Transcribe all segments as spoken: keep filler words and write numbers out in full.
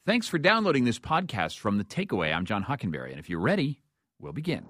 Thanks for downloading this podcast from The Takeaway. I'm John Hockenberry, and if you're ready, we'll begin.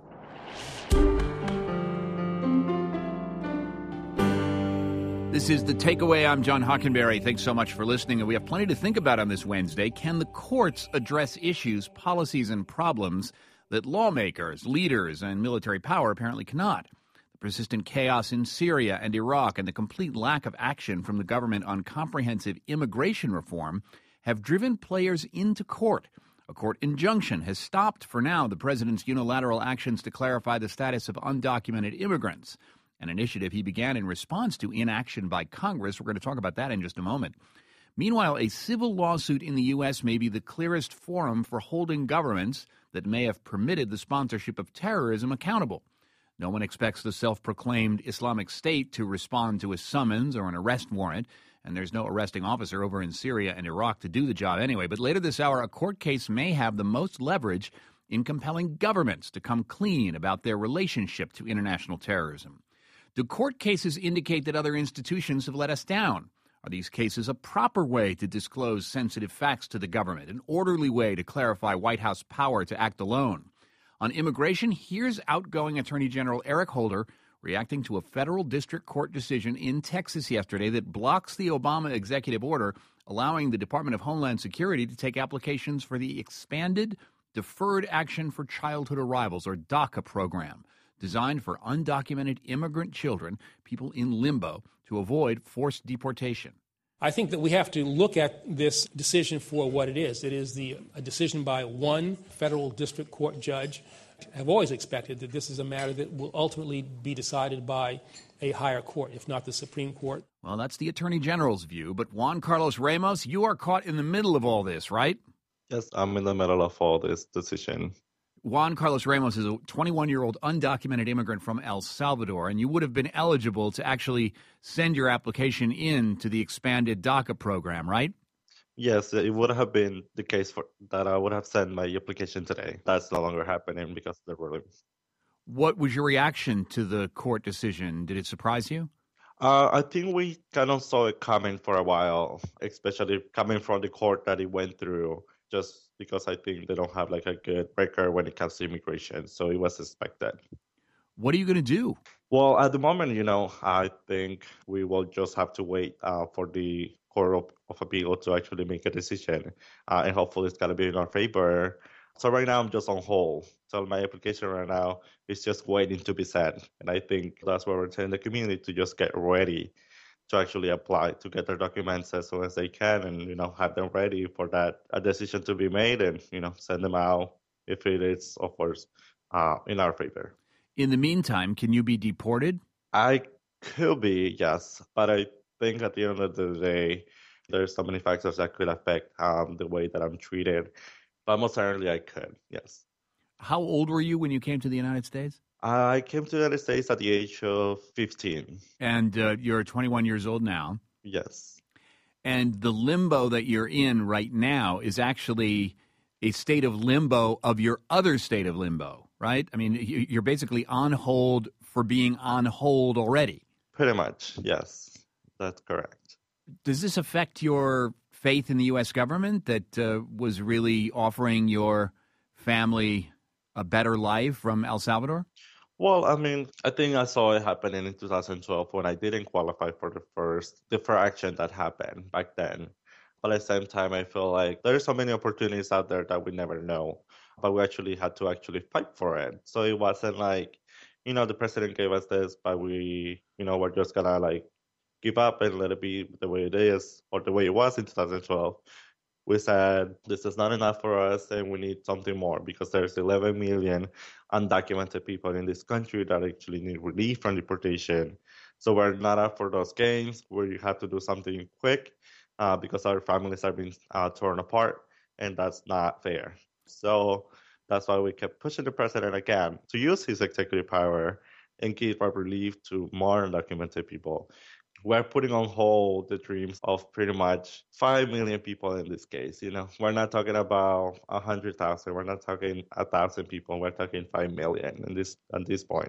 This is The Takeaway. I'm John Hockenberry. Thanks so much for listening, and we have plenty to think about on this Wednesday. Can the courts address issues, policies, and problems that lawmakers, leaders, and military power apparently cannot? The persistent chaos in Syria and Iraq and the complete lack of action from the government on comprehensive immigration reform have driven players into court. A court injunction has stopped, for now, the president's unilateral actions to clarify the status of undocumented immigrants, an initiative he began in response to inaction by Congress. We're going to talk about that in just a moment. Meanwhile, a civil lawsuit in the U S may be the clearest forum for holding governments that may have permitted the sponsorship of terrorism accountable. No one expects the self-proclaimed Islamic State to respond to a summons or an arrest warrant, and there's no arresting officer over in Syria and Iraq to do the job anyway. But later this hour, a court case may have the most leverage in compelling governments to come clean about their relationship to international terrorism. Do court cases indicate that other institutions have let us down? Are these cases a proper way to disclose sensitive facts to the government, an orderly way to clarify White House power to act alone? On immigration, here's outgoing Attorney General Eric Holder reacting to a federal district court decision in Texas yesterday that blocks the Obama executive order allowing the Department of Homeland Security to take applications for the expanded Deferred Action for Childhood Arrivals, or DACA program, designed for undocumented immigrant children, people in limbo, to avoid forced deportation. I think that we have to look at this decision for what it is. It is the, a decision by one federal district court judge. I have always expected that this is a matter that will ultimately be decided by a higher court, if not the Supreme Court. Well, that's the Attorney General's view. But Juan Carlos Ramos, you are caught in the middle of all this, right? Yes, I'm in the middle of all this decision. Juan Carlos Ramos is a twenty-one-year-old undocumented immigrant from El Salvador, and you would have been eligible to actually send your application in to the expanded DACA program, right? Yes, it would have been the case for that I would have sent my application today. That's no longer happening because of the ruling. What was your reaction to the court decision? Did it surprise you? Uh, I think we kind of saw it coming for a while, especially coming from the court that it went through, just because I think they don't have like a good record when it comes to immigration. So it was expected. What are you going to do? Well, at the moment, you know, I think we will just have to wait uh, for the Court of, of Appeal to actually make a decision. Uh, and hopefully it's going to be in our favor. So right now I'm just on hold. So my application right now is just waiting to be sent. And I think that's where we're telling the community to just get ready to actually apply, to get their documents as soon as they can and, you know, have them ready for that a decision to be made and, you know, send them out if it is, of course, uh, in our favor. In the meantime, can you be deported? I could be, yes. But I think at the end of the day, there's so many factors that could affect um, the way that I'm treated. But most certainly I could, yes. How old were you when you came to the United States? I came to the United States at the age of fifteen. And uh, you're twenty-one years old now. Yes. And the limbo that you're in right now is actually a state of limbo of your other state of limbo, right? I mean, you're basically on hold for being on hold already. Pretty much, yes. That's correct. Does this affect your faith in the U S government that uh, was really offering your family a better life from El Salvador? Well, I mean, I think I saw it happening in two thousand twelve when I didn't qualify for the first deferred action that happened back then. But at the same time, I feel like there's so many opportunities out there that we never know. But we actually had to actually fight for it. So it wasn't like, you know, the president gave us this, but we, you know, we're just going to like give up and let it be the way it is or the way it was in two thousand twelve. We said, this is not enough for us and we need something more because there's eleven million undocumented people in this country that actually need relief from deportation. So we're not up for those games. We have to do something quick uh, because our families are being uh, torn apart and that's not fair. So that's why we kept pushing the president again to use his executive power and give our relief to more undocumented people. We're putting on hold the dreams of pretty much five million people in this case. You know, we're not talking about one hundred thousand. We're not talking one thousand people. We're talking five million in this, at this point.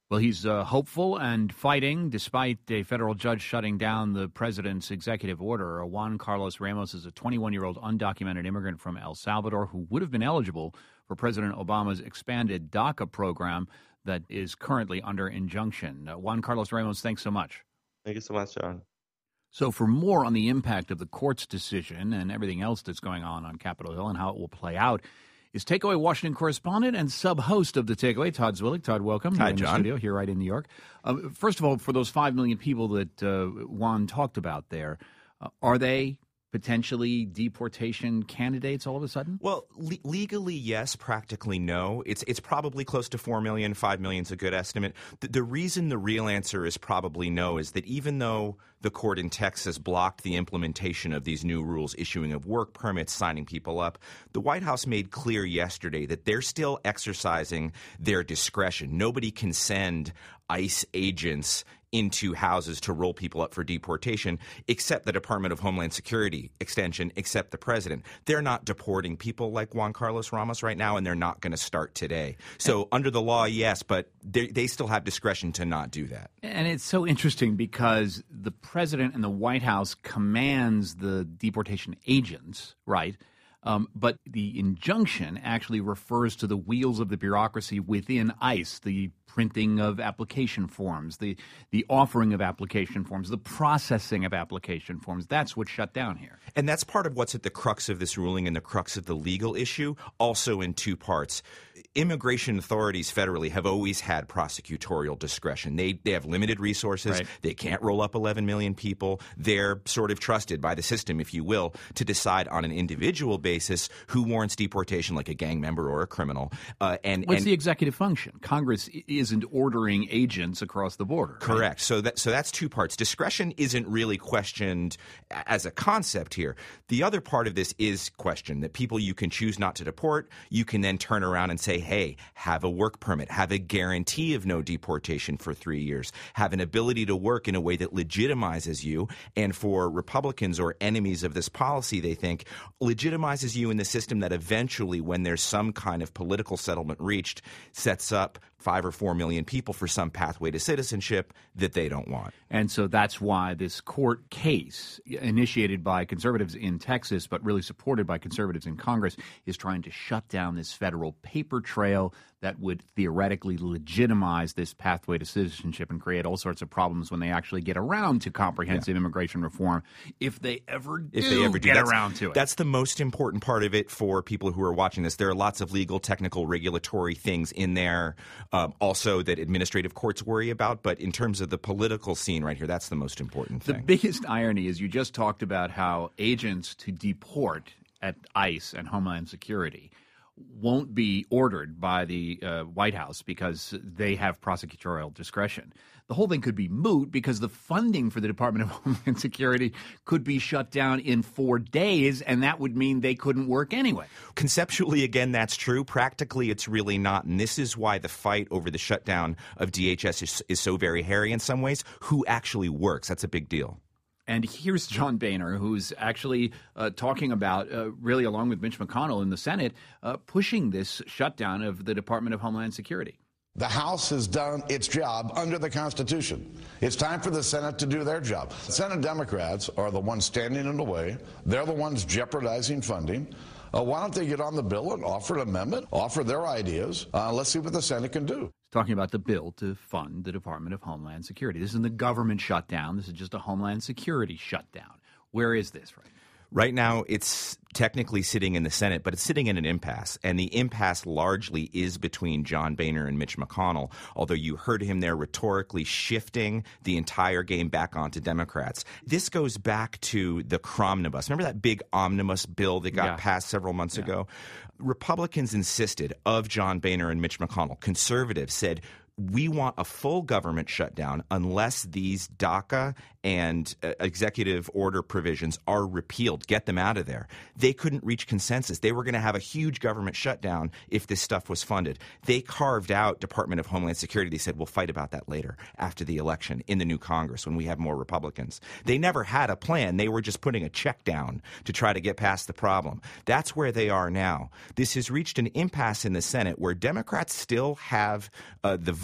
Well, he's uh, hopeful and fighting despite a federal judge shutting down the president's executive order. Juan Carlos Ramos is a twenty-one-year-old undocumented immigrant from El Salvador who would have been eligible for President Obama's expanded DACA program that is currently under injunction. Uh, Juan Carlos Ramos, thanks so much. Thank you so much, John. So for more on the impact of the court's decision and everything else that's going on on Capitol Hill and how it will play out, is Takeaway Washington correspondent and sub-host of The Takeaway, Todd Zwillig. Todd, welcome. Hi, You're in John. the studio here right in New York. Uh, first of all, for those five million people that uh, Juan talked about there, uh, are they potentially deportation candidates all of a sudden? Well, le- legally, yes. Practically, no. It's it's probably close to four million. five million is a good estimate. The, the reason the real answer is probably no is that even though the court in Texas blocked the implementation of these new rules, issuing of work permits, signing people up, the White House made clear yesterday that they're still exercising their discretion. Nobody can send ICE agents into houses to roll people up for deportation, except the Department of Homeland Security extension, except the president. They're not deporting people like Juan Carlos Ramos right now, and they're not going to start today. So under the law, yes, but they, they still have discretion to not do that. And it's so interesting because the president and the White House commands the deportation agents, right? Um, but the injunction actually refers to the wheels of the bureaucracy within ICE, the printing of application forms, the the offering of application forms, the processing of application forms. That's what's shut down here. And that's part of what's at the crux of this ruling and the crux of the legal issue, also in two parts. Immigration authorities federally have always had prosecutorial discretion. They they have limited resources. Right. They can't roll up eleven million people. They're sort of trusted by the system, if you will, to decide on an individual basis who warrants deportation, like a gang member or a criminal. Uh, and What's and, the executive function? Congress isn't ordering agents across the border. Right? Correct. So that so that's two parts. Discretion isn't really questioned as a concept here. The other part of this is questioned, that people you can choose not to deport. You can then turn around and say, hey, have a work permit, have a guarantee of no deportation for three years, have an ability to work in a way that legitimizes you. And for Republicans or enemies of this policy, they think legitimizes you in the system that eventually, when there's some kind of political settlement reached, sets up five or four million people for some pathway to citizenship that they don't want. And so that's why this court case, initiated by conservatives in Texas, but really supported by conservatives in Congress, is trying to shut down this federal paper trail that would theoretically legitimize this pathway to citizenship and create all sorts of problems when they actually get around to comprehensive yeah. immigration reform, if they ever do, if they ever do. get that's, around to it. That's the most important part of it for people who are watching this. There are lots of legal, technical, regulatory things in there, um, also that administrative courts worry about. But in terms of the political scene right here, that's the most important thing. The biggest irony is you just talked about how agents to deport at ICE and Homeland Security won't be ordered by the uh, White House because they have prosecutorial discretion. The whole thing could be moot because the funding for the Department of Homeland Security could be shut down in four days, and that would mean they couldn't work anyway. Conceptually, again, that's true. Practically, it's really not. And this is why the fight over the shutdown of D H S is, is so very hairy in some ways. Who actually works? That's a big deal. And here's John Boehner, who's actually uh, talking about, uh, really along with Mitch McConnell in the Senate, uh, pushing this shutdown of the Department of Homeland Security. The House has done its job under the Constitution. It's time for the Senate to do their job. Senate Democrats are the ones standing in the way. They're the ones jeopardizing funding. Uh, why don't they get on the bill and offer an amendment, offer their ideas? Uh, let's see what the Senate can do. Talking about the bill to fund the Department of Homeland Security. This isn't the government shutdown. This is just a Homeland Security shutdown. Where is this right now? Right now, it's technically sitting in the Senate, but it's sitting in an impasse. And the impasse largely is between John Boehner and Mitch McConnell, although you heard him there rhetorically shifting the entire game back onto Democrats. This goes back to the Cromnibus. Remember that big omnibus bill that got yeah. passed several months yeah. ago? Republicans insisted of John Boehner and Mitch McConnell. Conservatives said, we want a full government shutdown unless these DACA and uh, executive order provisions are repealed. Get them out of there. They couldn't reach consensus. They were going to have a huge government shutdown if this stuff was funded. They carved out Department of Homeland Security. They said, we'll fight about that later after the election in the new Congress when we have more Republicans. They never had a plan. They were just putting a check down to try to get past the problem. That's where they are now. This has reached an impasse in the Senate where Democrats still have uh, the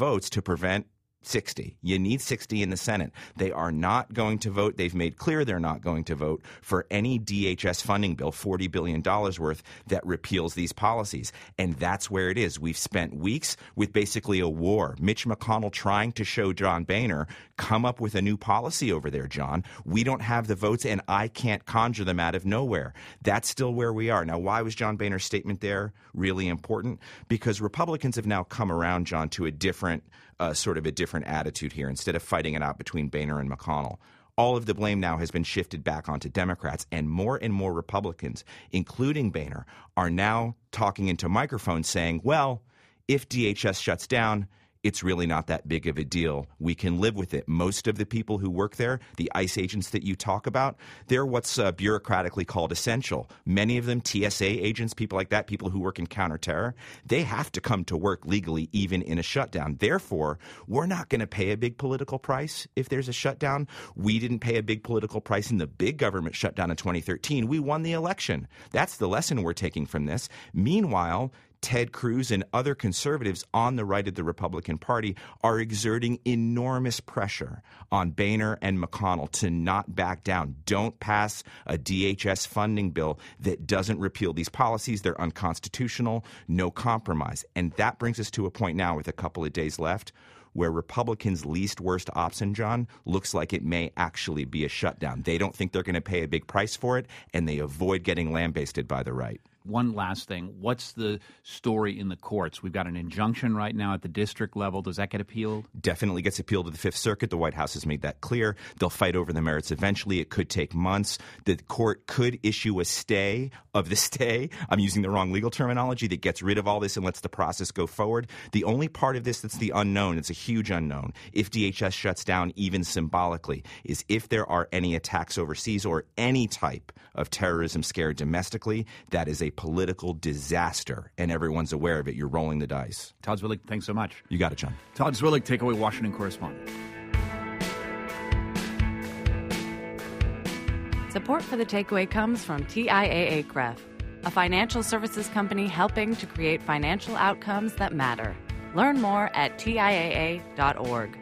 votes to prevent sixty. You need sixty in the Senate. They are not going to vote. They've made clear they're not going to vote for any D H S funding bill, forty billion dollars worth, that repeals these policies. And that's where it is. We've spent weeks with basically a war. Mitch McConnell trying to show John Boehner, come up with a new policy over there, John. We don't have the votes, and I can't conjure them out of nowhere. That's still where we are. Now, why was John Boehner's statement there really important? Because Republicans have now come around, John, to a different Uh, sort of a different attitude here. Instead of fighting it out between Boehner and McConnell, all of the blame now has been shifted back onto Democrats, and more and more Republicans, including Boehner, are now talking into microphones saying, well, if D H S shuts down, it's really not that big of a deal. We can live with it. Most of the people who work there, the ICE agents that you talk about, they're what's uh, bureaucratically called essential. Many of them, T S A agents, people like that, people who work in counterterror, they have to come to work legally even in a shutdown. Therefore, we're not going to pay a big political price if there's a shutdown. We didn't pay a big political price in the big government shutdown in twenty thirteen. We won the election. That's the lesson we're taking from this. Meanwhile, Ted Cruz and other conservatives on the right of the Republican Party are exerting enormous pressure on Boehner and McConnell to not back down. Don't pass a D H S funding bill that doesn't repeal these policies. They're unconstitutional, no compromise. And that brings us to a point now with a couple of days left where Republicans' least worst option, John, looks like it may actually be a shutdown. They don't think they're going to pay a big price for it, and they avoid getting lambasted by the right. One last thing. What's the story in the courts? We've got an injunction right now at the district level. Does that get appealed? Definitely gets appealed to the Fifth Circuit. The White House has made that clear. They'll fight over the merits eventually. It could take months. The court could issue a stay of the stay. I'm using the wrong legal terminology that gets rid of all this and lets the process go forward. The only part of this that's the unknown, it's a huge unknown, if D H S shuts down even symbolically, is if there are any attacks overseas or any type of terrorism scare domestically, that is a political disaster, and everyone's aware of it. You're rolling the dice. Todd Zwillig, thanks so much. You got it, John. Todd Zwillig, Takeaway Washington correspondent. Support for The Takeaway comes from T I A A C R E F, a financial services company helping to create financial outcomes that matter. Learn more at T I A A dot org.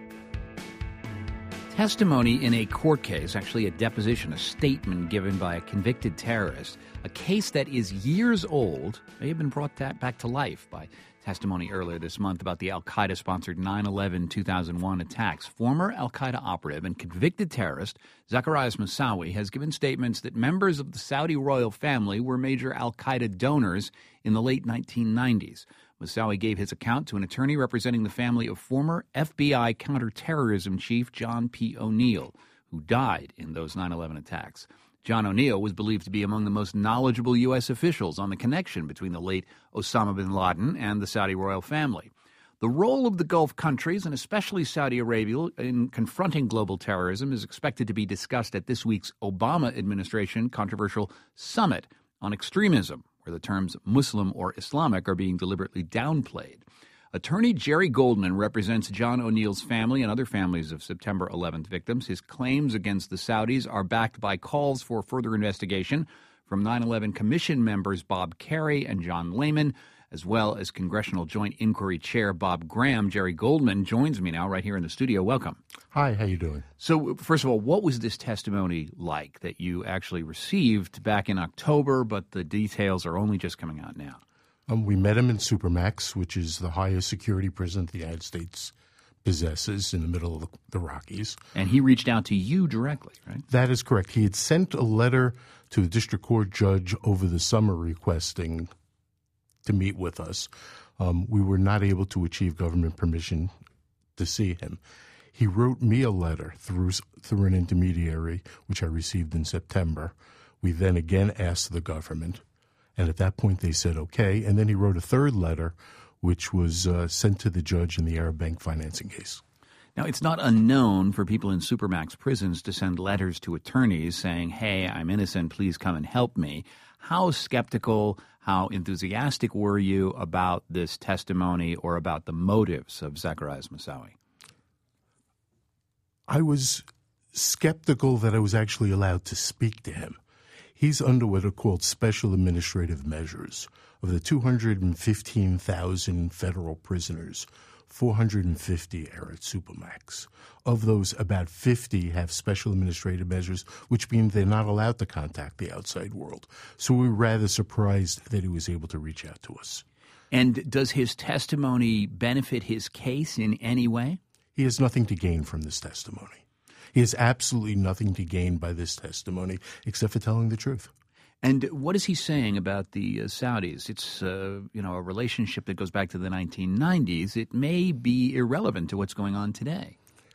Testimony in a court case, actually a deposition, a statement given by a convicted terrorist, a case that is years old, may have been brought that back to life by testimony earlier this month about the al-Qaeda-sponsored nine eleven two thousand one attacks. Former al-Qaeda operative and convicted terrorist Zacarias Moussaoui has given statements that members of the Saudi royal family were major al-Qaeda donors in the late nineteen nineties. Moussaoui gave his account to an attorney representing the family of former F B I counterterrorism chief John P. O'Neill, who died in those nine eleven attacks. John O'Neill was believed to be among the most knowledgeable U S officials on the connection between the late Osama bin Laden and the Saudi royal family. The role of the Gulf countries, and especially Saudi Arabia, in confronting global terrorism is expected to be discussed at this week's Obama administration controversial summit on extremism, where the terms Muslim or Islamic are being deliberately downplayed. Attorney Jerry Goldman represents John O'Neill's family and other families of September eleventh victims. His claims against the Saudis are backed by calls for further investigation from nine eleven Commission members Bob Kerrey and John Lehman, as well as Congressional Joint Inquiry Chair Bob Graham. Jerry Goldman joins me now right here in the studio. Welcome. Hi, how you doing? So, first of all, what was this testimony like that you actually received back in October, but the details are only just coming out now? Um, we met him in Supermax, which is the highest security prison the United States possesses in the middle of the, the Rockies. And he reached out to you directly, right? That is correct. He had sent a letter to the district court judge over the summer requesting to meet with us. Um, we were not able to achieve government permission to see him. He wrote me a letter through through an intermediary, which I received in September. We then again asked the government, and at that point they said okay. And then he wrote a third letter, which was uh, sent to the judge in the Arab Bank financing case. Now, it's not unknown for people in Supermax prisons to send letters to attorneys saying, hey, I'm innocent, please come and help me. How skeptical, how enthusiastic were you about this testimony or about the motives of Zacarias Moussaoui? I was skeptical that I was actually allowed to speak to him. He's under what are called special administrative measures. Of the two hundred fifteen thousand federal prisoners, four hundred fifty are at Supermax. Of those, about fifty have special administrative measures, which mean they're not allowed to contact the outside world. So we were rather surprised that he was able to reach out to us. And does his testimony benefit his case in any way? He has nothing to gain from this testimony. He has absolutely nothing to gain by this testimony except for telling the truth. And what is he saying about the uh, Saudis? It's uh, you know a relationship that goes back to the nineteen nineties. It may be irrelevant to what's going on today.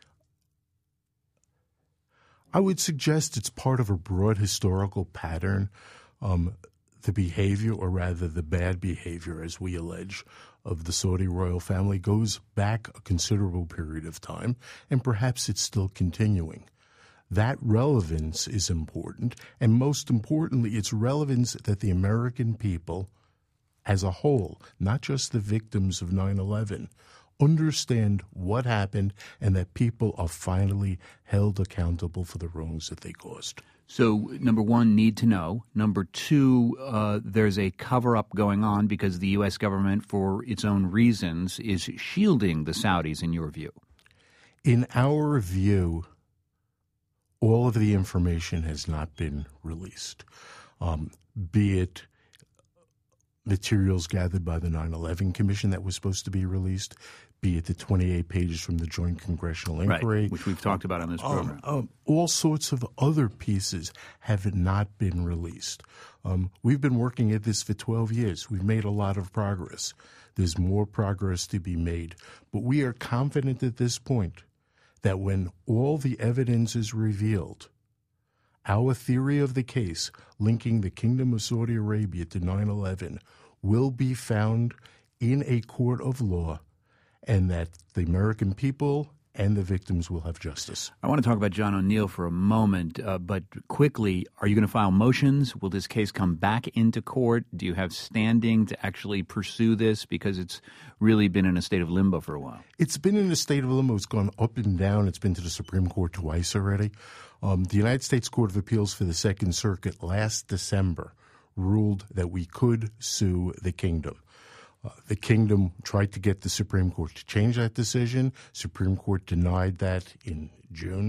I would suggest it's part of a broad historical pattern. Um, the behavior, or rather the bad behavior, as we allege, of the Saudi royal family goes back a considerable period of time, and perhaps it's still continuing. That relevance is important, and most importantly, it's relevance that the American people as a whole, not just the victims of nine eleven, understand what happened and that people are finally held accountable for the wrongs that they caused. So, number one, need to know. Number two, uh, there's a cover-up going on because the U S government, for its own reasons, is shielding the Saudis, in your view. In our view, all of the information has not been released, um, be it materials gathered by the nine eleven Commission that was supposed to be released, be it the twenty-eight pages from the Joint Congressional Inquiry. Right, which we've talked about on this program. Um, um, all sorts of other pieces have not been released. Um, we've been working at this for twelve years. We've made a lot of progress. There's more progress to be made. But we are confident at this point that when all the evidence is revealed, our theory of the case linking the Kingdom of Saudi Arabia to nine eleven will be found in a court of law, and that the American people and the victims will have justice. I want to talk about John O'Neill for a moment, uh, but quickly, are you going to file motions? Will this case come back into court? Do you have standing to actually pursue this? Because it's really been in a state of limbo for a while. It's been in a state of limbo. It's gone up and down. It's been to the Supreme Court twice already. Um, the United States Court of Appeals for the Second Circuit last December ruled that we could sue the kingdom. Uh, the kingdom tried to get the Supreme Court to change that decision. Supreme Court denied that in June.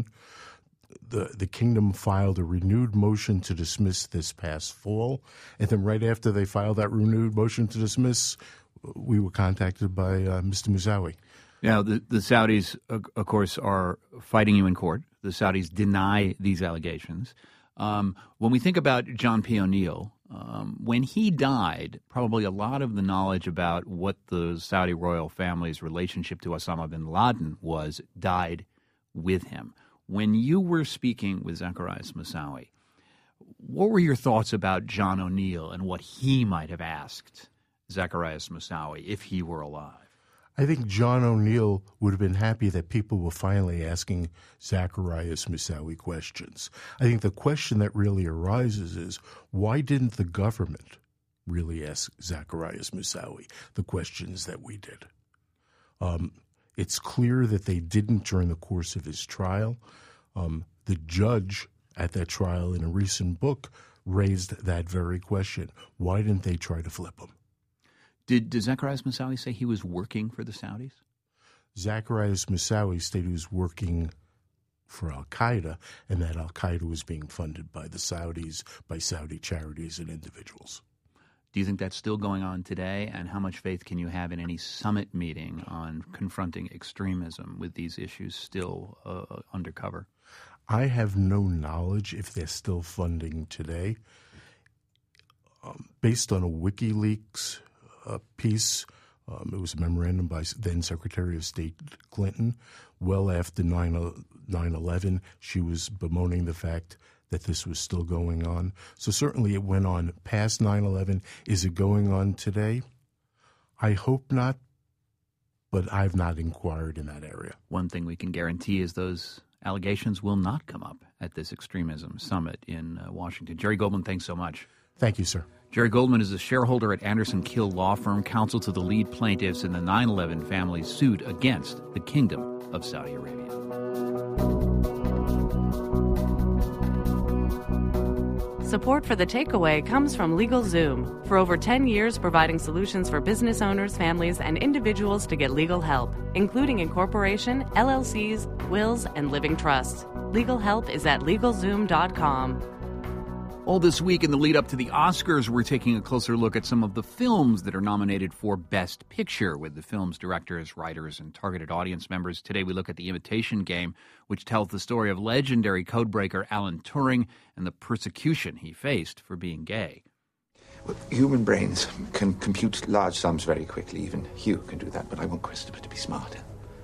The, the kingdom filed a renewed motion to dismiss this past fall. And then right after they filed that renewed motion to dismiss, we were contacted by uh, Mister Musawi. Now, the, the Saudis, of course, are fighting you in court. The Saudis deny these allegations. Um, when we think about John P. O'Neill, um, when he died, probably a lot of the knowledge about what the Saudi royal family's relationship to Osama bin Laden was died with him. When you were speaking with Zacarias Moussaoui, what were your thoughts about John O'Neill and what he might have asked Zacarias Moussaoui if he were alive? I think John O'Neill would have been happy that people were finally asking Zacarias Moussaoui questions. I think the question that really arises is, why didn't the government really ask Zacarias Moussaoui the questions that we did? Um, it's clear that they didn't during the course of his trial. Um, the judge at that trial in a recent book raised that very question. Why didn't they try to flip him? Did, did Zacarias Moussaoui say he was working for the Saudis? Zacarias Moussaoui stated he was working for al-Qaeda, and that al-Qaeda was being funded by the Saudis, by Saudi charities and individuals. Do you think that's still going on today? And how much faith can you have in any summit meeting on confronting extremism with these issues still uh, undercover? I have no knowledge if they're still funding today. Um, based on a WikiLeaks uh, piece, um, it was a memorandum by then Secretary of State Clinton, well after nine eleven, she was bemoaning the fact that this was still going on. So certainly it went on past nine eleven. Is it going on today? I hope not, but I've not inquired in that area. One thing we can guarantee is those allegations will not come up at this extremism summit in uh, Washington. Jerry Goldman, thanks so much. Thank you, sir. Jerry Goldman is a shareholder at Anderson Kill Law Firm, counsel to the lead plaintiffs in the nine eleven family suit against the Kingdom of Saudi Arabia. Support for The Takeaway comes from LegalZoom. For over ten years, providing solutions for business owners, families, and individuals to get legal help, including incorporation, L L Cs, wills, and living trusts. Legal help is at LegalZoom dot com. All this week in the lead up to the Oscars, we're taking a closer look at some of the films that are nominated for Best Picture with the film's directors, writers, and targeted audience members. Today we look at The Imitation Game, which tells the story of legendary codebreaker Alan Turing and the persecution he faced for being gay. Well, human brains can compute large sums very quickly. Even Hugh can do that, but I want Christopher to be smarter.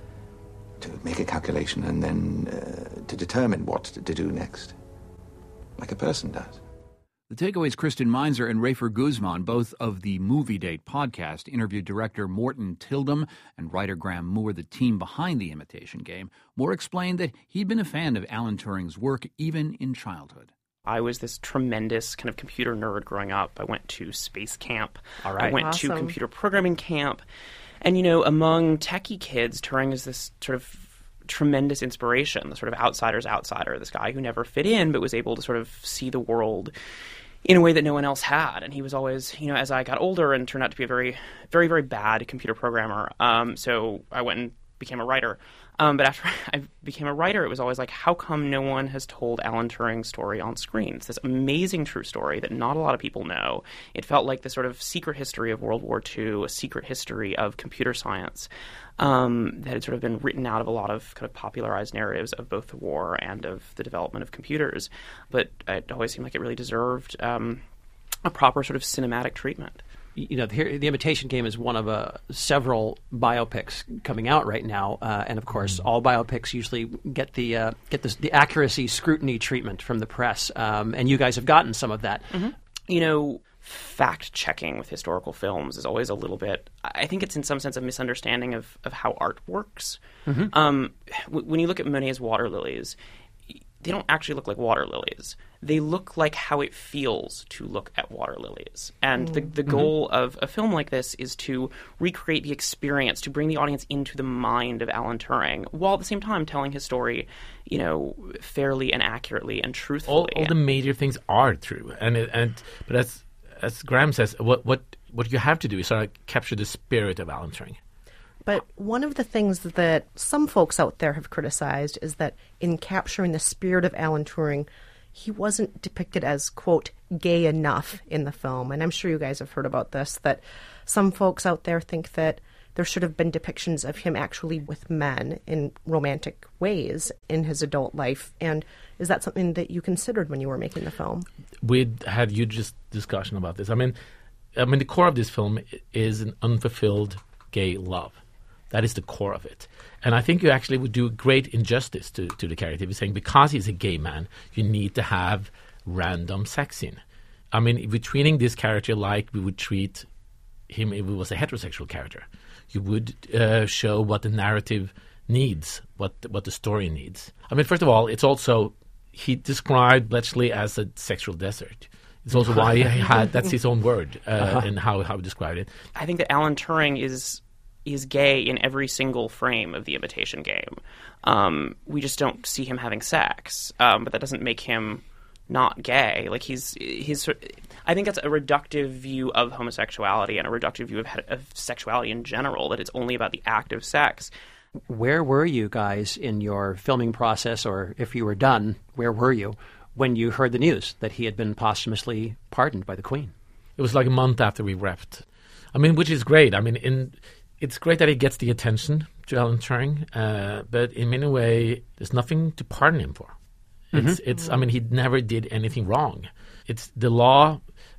To make a calculation and then uh, to determine what to, to do next. Like a person does. The Takeaway's Kristen Meinzer and Rafer Guzman, both of the Movie Date podcast, interviewed director Morton Tildum and writer Graham Moore, the team behind The Imitation Game. Moore explained that he'd been a fan of Alan Turing's work even in childhood. I was this tremendous kind of computer nerd growing up. I went to space camp. All right. I went Awesome. to computer programming camp. And, you know, among techie kids, Turing is this sort of tremendous inspiration, the sort of outsider's outsider, this guy who never fit in but was able to sort of see the world in a way that no one else had. And he was always, you know, as I got older and turned out to be a very, very, very bad computer programmer. Um, so I went and became a writer. Um, but after I became a writer, it was always like, how come no one has told Alan Turing's story on screen? It's this amazing true story that not a lot of people know. It felt like the sort of secret history of World War Two, a secret history of computer science um, that had sort of been written out of a lot of kind of popularized narratives of both the war and of the development of computers. But it always seemed like it really deserved um, a proper sort of cinematic treatment. You know, the, the Imitation Game is one of uh, several biopics coming out right now, uh, and of course, all biopics usually get the uh, get the, the accuracy scrutiny treatment from the press, um, and you guys have gotten some of that. Mm-hmm. You know, fact-checking with historical films is always a little bit, I think it's in some sense a misunderstanding of, of how art works. Mm-hmm. Um, w- when you look at Monet's water lilies, they don't actually look like water lilies. They look like how it feels to look at water lilies. And mm. the, the goal mm-hmm. of a film like this is to recreate the experience, to bring the audience into the mind of Alan Turing, while at the same time telling his story, you know, fairly and accurately and truthfully. All, all the major things are true. And it, and but as as Graham says, what what what you have to do is sort of capture the spirit of Alan Turing. But one of the things that some folks out there have criticized is that in capturing the spirit of Alan Turing, he wasn't depicted as, quote, gay enough in the film. And I'm sure you guys have heard about this, that some folks out there think that there should have been depictions of him actually with men in romantic ways in his adult life. And is that something that you considered when you were making the film? We had huge dis- discussion about this. I mean, I mean, the core of this film is an unfulfilled gay love. That is the core of it. And I think you actually would do great injustice to, to the character if you're saying because he's a gay man, you need to have random sex scene. I mean, if we're treating this character like we would treat him if he was a heterosexual character, you would uh, show what the narrative needs, what what the story needs. I mean, first of all, it's also, he described Bletchley as a sexual desert. It's also why he had, that's his own word, uh, uh-huh. and how, how he described it. I think that Alan Turing is... is gay in every single frame of The Imitation Game. Um, we just don't see him having sex, um, but that doesn't make him not gay. Like he's his. I think that's a reductive view of homosexuality and a reductive view of, of sexuality in general. That it's only about the act of sex. Where were you guys in your filming process, or if you were done, where were you when you heard the news that he had been posthumously pardoned by the Queen? It was like a month after we wrapped. I mean, which is great. I mean, in. It's great that he gets the attention to Alan Turing, uh, but in many ways, there's nothing to pardon him for. It's, mm-hmm. it's. I mean, he never did anything wrong. It's the law.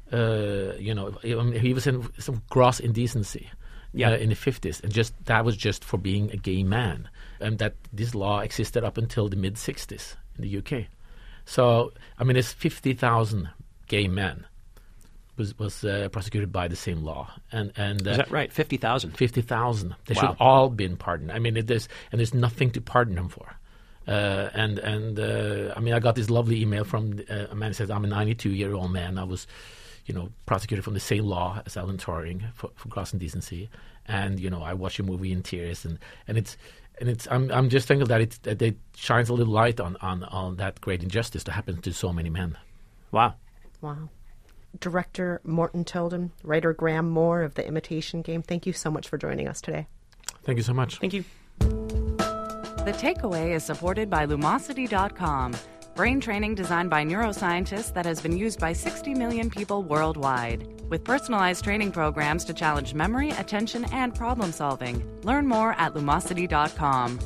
Uh, you know, he was in some gross indecency yeah. uh, in the fifties, and just that was just for being a gay man, and that this law existed up until the mid sixties in the U K. So, I mean, there's fifty thousand gay men. was was uh, prosecuted by the same law, and and uh, is that right? Fifty thousand. Fifty thousand. They wow. should all been pardoned. I mean, it is, and there's nothing to pardon them for. Uh, and and uh, I mean, I got this lovely email from uh, a man who says, "I'm a ninety-two year old man. I was, you know, prosecuted from the same law as Alan Turing for, for gross indecency, and you know, I watched a movie in tears, and and it's." And it's I'm I'm just thinking that it that it shines a little light on, on, on that great injustice that happens to so many men. Wow. Wow. Director Morton Tilden, writer Graham Moore of The Imitation Game, thank you so much for joining us today. Thank you so much. Thank you. The Takeaway is supported by Lumosity dot com, brain training designed by neuroscientists that has been used by sixty million people worldwide. With personalized training programs to challenge memory, attention, and problem solving. Learn more at Lumosity dot com.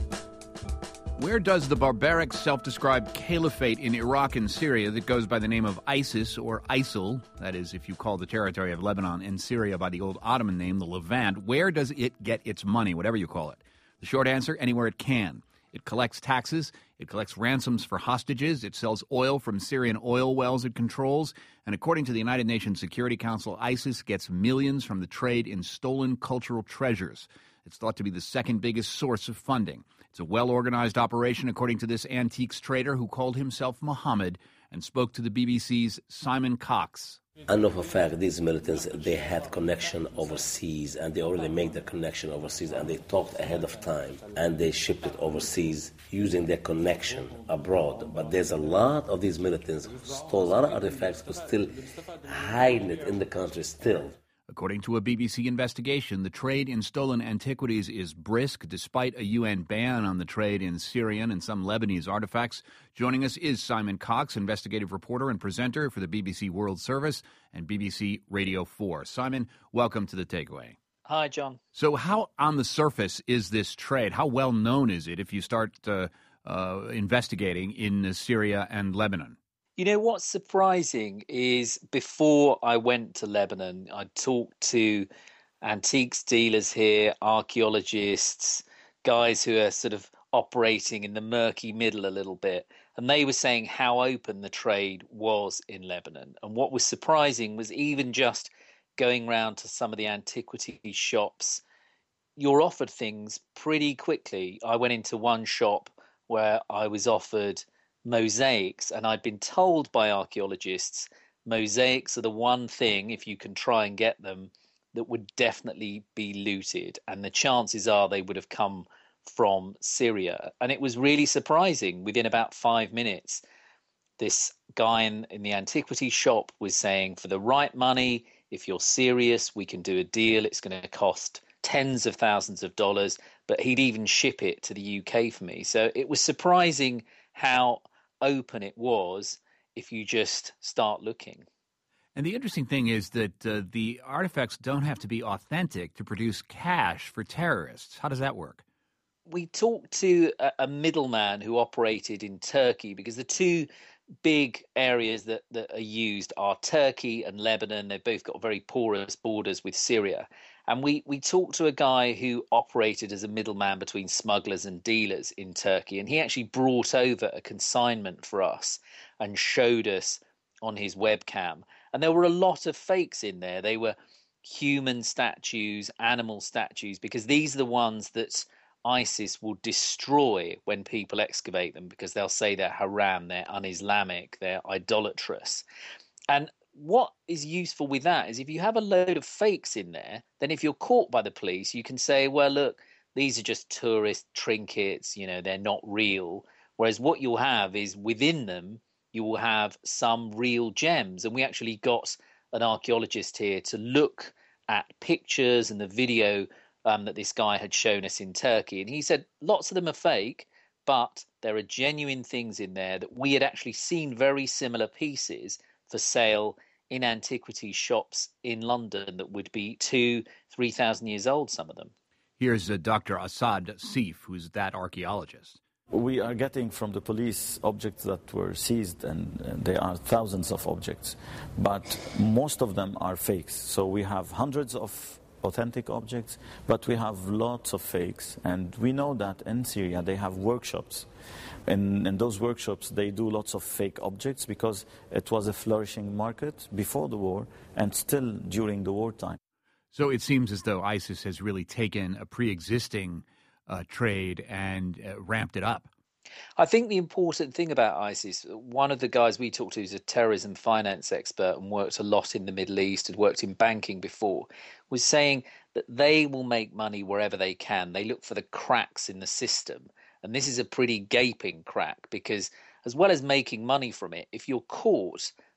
Where does the barbaric self-described caliphate in Iraq and Syria that goes by the name of ISIS or ISIL, that is, if you call the territory of Lebanon and Syria by the old Ottoman name, the Levant, where does it get its money, whatever you call it? The short answer, anywhere it can. It collects taxes, it collects ransoms for hostages, it sells oil from Syrian oil wells it controls, and according to the United Nations Security Council, ISIS gets millions from the trade in stolen cultural treasures. It's thought to be the second biggest source of funding. It's a well-organized operation, according to this antiques trader who called himself Mohammed and spoke to the B B C's Simon Cox. I know for a fact these militants, they had connection overseas, and they already made the connection overseas, and they talked ahead of time, and they shipped it overseas using their connection abroad. But there's a lot of these militants who stole a lot of artifacts who still hiding it in the country still. According to a B B C investigation, the trade in stolen antiquities is brisk despite a U N ban on the trade in Syrian and some Lebanese artifacts. Joining us is Simon Cox, investigative reporter and presenter for the B B C World Service and B B C Radio four. Simon, welcome to The Takeaway. Hi, John. So how on the surface is this trade? How well known is it if you start uh, uh, investigating in Syria and Lebanon? You know, what's surprising is before I went to Lebanon, I talked to antiques dealers here, archaeologists, guys who are sort of operating in the murky middle a little bit. And they were saying how open the trade was in Lebanon. And what was surprising was even just going round to some of the antiquity shops, you're offered things pretty quickly. I went into one shop where I was offered mosaics, and I'd been told by archaeologists mosaics are the one thing, if you can try and get them, that would definitely be looted, and the chances are they would have come from Syria. And it was really surprising. Within about five minutes, this guy in, in the antiquity shop was saying, for the right money, if you're serious, we can do a deal. It's going to cost tens of thousands of dollars, but he'd even ship it to the U K for me. So it was surprising how open it was if you just start looking. And the interesting thing is that uh, the artifacts don't have to be authentic to produce cash for terrorists. How does that work? We talked to a, a middleman who operated in Turkey, because the two big areas that, that are used are Turkey and Lebanon. They've both got very porous borders with Syria. And we, we talked to a guy who operated as a middleman between smugglers and dealers in Turkey. And he actually brought over a consignment for us and showed us on his webcam. And there were a lot of fakes in there. They were human statues, animal statues, because these are the ones that ISIS will destroy when people excavate them, because they'll say they're haram, they're un-Islamic, they're idolatrous. And what is useful with that is if you have a load of fakes in there, then if you're caught by the police, you can say, well, look, these are just tourist trinkets, you know, they're not real. Whereas what you'll have is within them, you will have some real gems. And we actually got an archaeologist here to look at pictures and the video um, that this guy had shown us in Turkey. And he said lots of them are fake, but there are genuine things in there that we had actually seen very similar pieces for sale in antiquity shops in London that would be two, three thousand years old, some of them. Here's uh, Doctor Assad Sif, who's that archaeologist. We are getting from the police objects that were seized, and, and there are thousands of objects, but most of them are fakes. So we have hundreds of authentic objects, but we have lots of fakes. And we know that in Syria they have workshops. In, in those workshops they do lots of fake objects because it was a flourishing market before the war and still during the wartime. So it seems as though ISIS has really taken a pre-existing uh, trade and uh, ramped it up. I think the important thing about ISIS, one of the guys we talked to is a terrorism finance expert and worked a lot in the Middle East, had worked in banking before, was saying that they will make money wherever they can. They look for the cracks in the system. And this is a pretty gaping crack because as well as making money from it, if you're caught,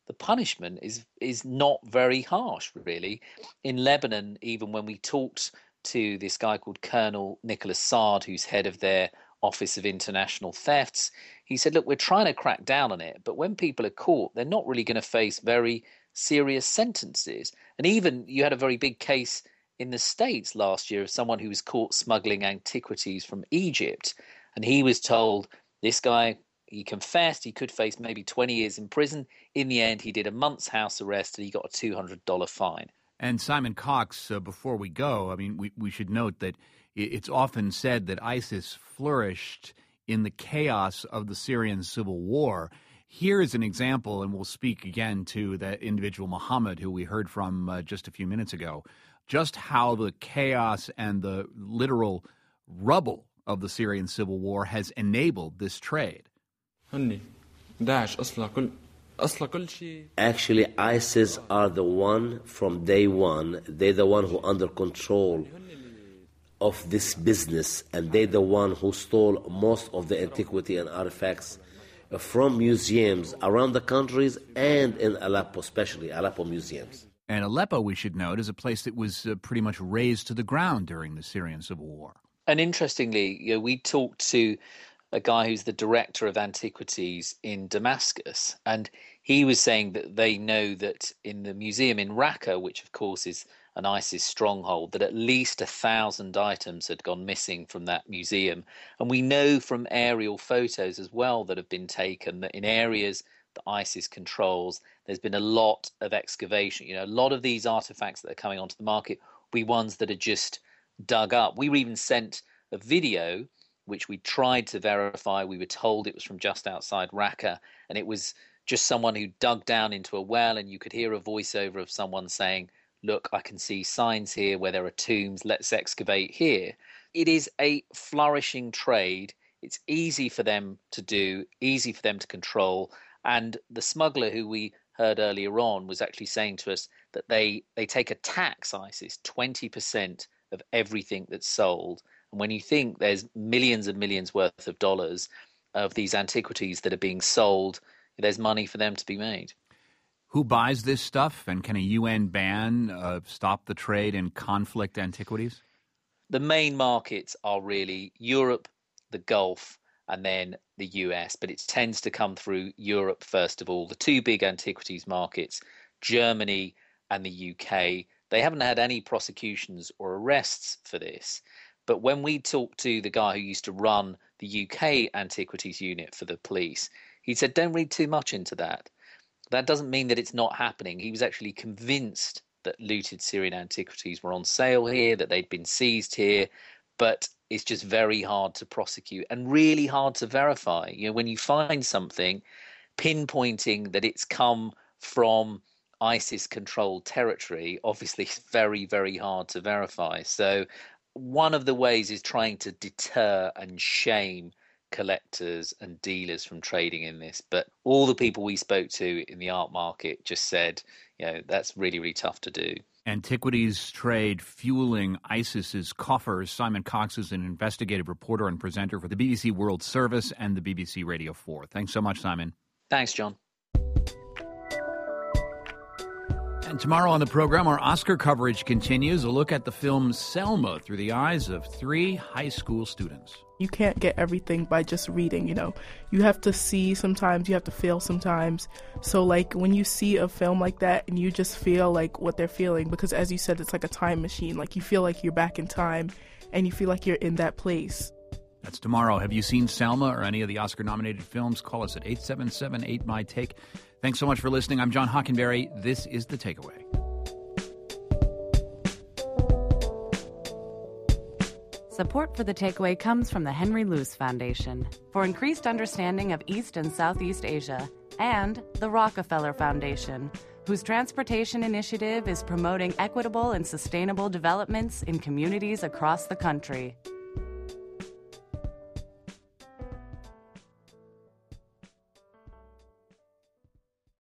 the punishment is is not very harsh, really. In Lebanon, even when we talked to this guy called Colonel Nicholas Saad, who's head of their Office of International Thefts, he said, look, we're trying to crack down on it, but when people are caught, they're not really going to face very serious sentences. And even you had a very big case in the States last year of someone who was caught smuggling antiquities from Egypt, and he was told, this guy, he confessed, he could face maybe twenty years in prison. In the end, he did a month's house arrest and he got a two hundred dollars fine. And Simon Cox, uh, before we go, I mean, we, we should note that it's often said that ISIS flourished in the chaos of the Syrian civil war. Here is an example, and we'll speak again to that individual Muhammad, who we heard from uh, just a few minutes ago, just how the chaos and the literal rubble of the Syrian civil war has enabled this trade. Actually, ISIS are the one from day one. They're the one who under control of this business, and they're the one who stole most of the antiquity and artifacts from museums around the countries and in Aleppo, especially Aleppo museums. And Aleppo, we should note, is a place that was uh, pretty much razed to the ground during the Syrian civil war. And interestingly, you know, we talked to a guy who's the director of antiquities in Damascus, and he was saying that they know that in the museum in Raqqa, which of course is an ISIS stronghold, that at least a thousand items had gone missing from that museum. And we know from aerial photos as well that have been taken that in areas that ISIS controls, there's been a lot of excavation. You know, a lot of these artifacts that are coming onto the market will be ones that are just dug up. We were even sent a video which we tried to verify. We were told it was from just outside Raqqa, and it was just someone who dug down into a well, and you could hear a voiceover of someone saying, look, I can see signs here where there are tombs, let's excavate here. It is a flourishing trade. It's easy for them to do, easy for them to control. And the smuggler who we heard earlier on was actually saying to us that they, they take a tax, ISIS, twenty percent of everything that's sold. And when you think there's millions and millions worth of dollars of these antiquities that are being sold, there's money for them to be made. Who buys this stuff, and can a U N ban uh, stop the trade in conflict antiquities? The main markets are really Europe, the Gulf, and then the U S, but it tends to come through Europe first of all. The two big antiquities markets, Germany and the U K, they haven't had any prosecutions or arrests for this. But when we talked to the guy who used to run the U K antiquities unit for the police, he said, don't read too much into that. That doesn't mean that it's not happening. He was actually convinced that looted Syrian antiquities were on sale here, that they'd been seized here, but it's just very hard to prosecute and really hard to verify. You know, when you find something, pinpointing that it's come from ISIS-controlled territory, obviously it's very, very hard to verify. So one of the ways is trying to deter and shame collectors and dealers from trading in this. But all the people we spoke to in the art market just said, you know, that's really, really tough to do. Antiquities trade fueling ISIS's coffers. Simon Cox is an investigative reporter and presenter for the B B C World Service and the B B C Radio four. Thanks so much, Simon. Thanks, John. And tomorrow on the program, our Oscar coverage continues. A look at the film Selma through the eyes of three high school students. You can't get everything by just reading, you know. You have to see sometimes, you have to feel sometimes. So, like, when you see a film like that and you just feel like what they're feeling, because as you said, it's like a time machine. Like, you feel like you're back in time and you feel like you're in that place. That's tomorrow. Have you seen Selma or any of the Oscar-nominated films? Call us at eight seven seven, eight, M Y, T A K E. Thanks so much for listening. I'm John Hockenberry. This is The Takeaway. Support for The Takeaway comes from the Henry Luce Foundation for increased understanding of East and Southeast Asia, and the Rockefeller Foundation, whose transportation initiative is promoting equitable and sustainable developments in communities across the country.